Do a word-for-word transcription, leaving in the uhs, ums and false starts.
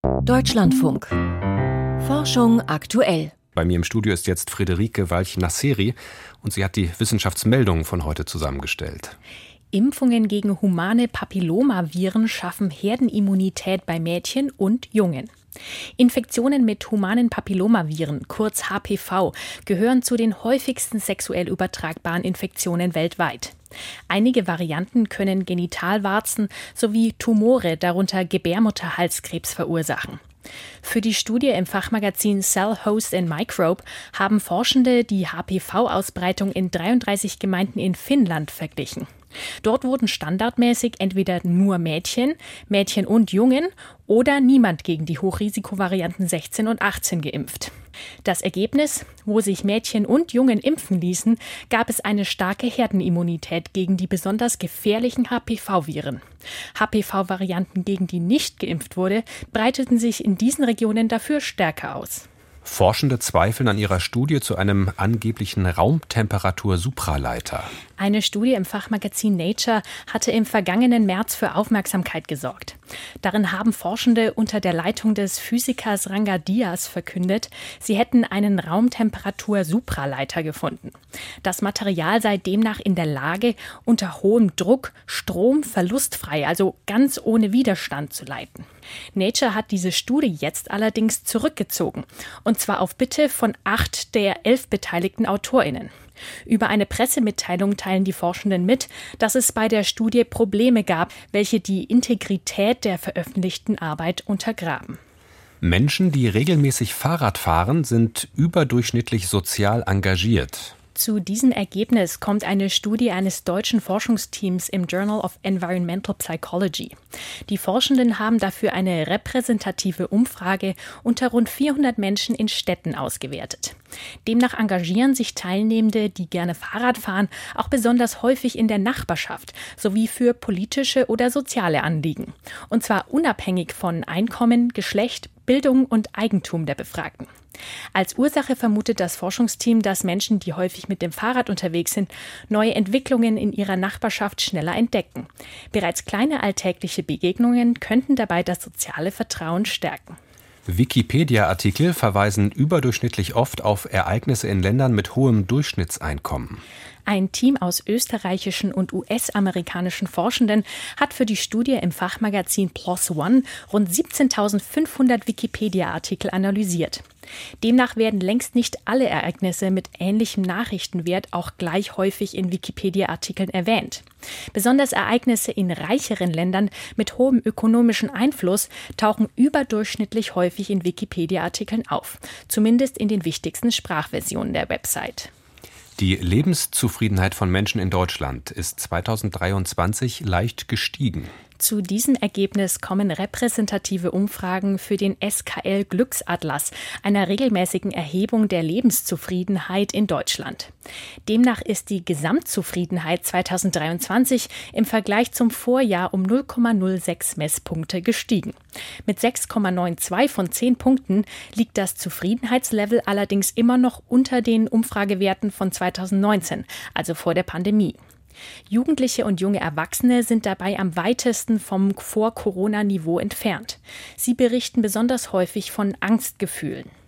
Deutschlandfunk. Forschung aktuell. Bei mir im Studio ist jetzt Friederike Walch-Nasseri und sie hat die Wissenschaftsmeldungen von heute zusammengestellt. Impfungen gegen humane Papillomaviren schaffen Herdenimmunität bei Mädchen und Jungen. Infektionen mit humanen Papillomaviren, kurz H P V, gehören zu den häufigsten sexuell übertragbaren Infektionen weltweit. Einige Varianten können Genitalwarzen sowie Tumore, darunter Gebärmutterhalskrebs, verursachen. Für die Studie im Fachmagazin Cell, Host and Microbe haben Forschende die H P V-Ausbreitung in dreiunddreißig Gemeinden in Finnland verglichen. Dort wurden standardmäßig entweder nur Mädchen, Mädchen und Jungen oder niemand gegen die Hochrisikovarianten sechzehn und achtzehn geimpft. Das Ergebnis: Wo sich Mädchen und Jungen impfen ließen, gab es eine starke Herdenimmunität gegen die besonders gefährlichen H P V-Viren. H P V-Varianten, gegen die nicht geimpft wurde, breiteten sich in diesen Regionen dafür stärker aus. Forschende zweifeln an ihrer Studie zu einem angeblichen Raumtemperatur-Supraleiter. Eine Studie im Fachmagazin Nature hatte im vergangenen März für Aufmerksamkeit gesorgt. Darin haben Forschende unter der Leitung des Physikers Ranga Dias verkündet, sie hätten einen Raumtemperatur-Supraleiter gefunden. Das Material sei demnach in der Lage, unter hohem Druck Strom verlustfrei, also ganz ohne Widerstand, zu leiten. Nature hat diese Studie jetzt allerdings zurückgezogen, und zwar auf Bitte von acht der elf beteiligten AutorInnen. Über eine Pressemitteilung teilen die Forschenden mit, dass es bei der Studie Probleme gab, welche die Integrität der veröffentlichten Arbeit untergraben. Menschen, die regelmäßig Fahrrad fahren, sind überdurchschnittlich sozial engagiert. Zu diesem Ergebnis kommt eine Studie eines deutschen Forschungsteams im Journal of Environmental Psychology. Die Forschenden haben dafür eine repräsentative Umfrage unter rund vierhundert Menschen in Städten ausgewertet. Demnach engagieren sich Teilnehmende, die gerne Fahrrad fahren, auch besonders häufig in der Nachbarschaft sowie für politische oder soziale Anliegen. Und zwar unabhängig von Einkommen, Geschlecht, Bildung und Eigentum der Befragten. Als Ursache vermutet das Forschungsteam, dass Menschen, die häufig mit dem Fahrrad unterwegs sind, neue Entwicklungen in ihrer Nachbarschaft schneller entdecken. Bereits kleine alltägliche Begegnungen könnten dabei das soziale Vertrauen stärken. Wikipedia-Artikel verweisen überdurchschnittlich oft auf Ereignisse in Ländern mit hohem Durchschnittseinkommen. Ein Team aus österreichischen und U S-amerikanischen Forschenden hat für die Studie im Fachmagazin PLOS ONE rund siebzehntausendfünfhundert Wikipedia-Artikel analysiert. Demnach werden längst nicht alle Ereignisse mit ähnlichem Nachrichtenwert auch gleich häufig in Wikipedia-Artikeln erwähnt. Besonders Ereignisse in reicheren Ländern mit hohem ökonomischen Einfluss tauchen überdurchschnittlich häufig in Wikipedia-Artikeln auf, zumindest in den wichtigsten Sprachversionen der Website. Die Lebenszufriedenheit von Menschen in Deutschland ist zweitausenddreiundzwanzig leicht gestiegen. Zu diesem Ergebnis kommen repräsentative Umfragen für den S K L-Glücksatlas, einer regelmäßigen Erhebung der Lebenszufriedenheit in Deutschland. Demnach ist die Gesamtzufriedenheit zweitausenddreiundzwanzig im Vergleich zum Vorjahr um null Komma null sechs Messpunkte gestiegen. Mit sechs Komma zweiundneunzig von zehn Punkten liegt das Zufriedenheitslevel allerdings immer noch unter den Umfragewerten von zweitausendneunzehn, also vor der Pandemie. Jugendliche und junge Erwachsene sind dabei am weitesten vom Vor-Corona-Niveau entfernt. Sie berichten besonders häufig von Angstgefühlen.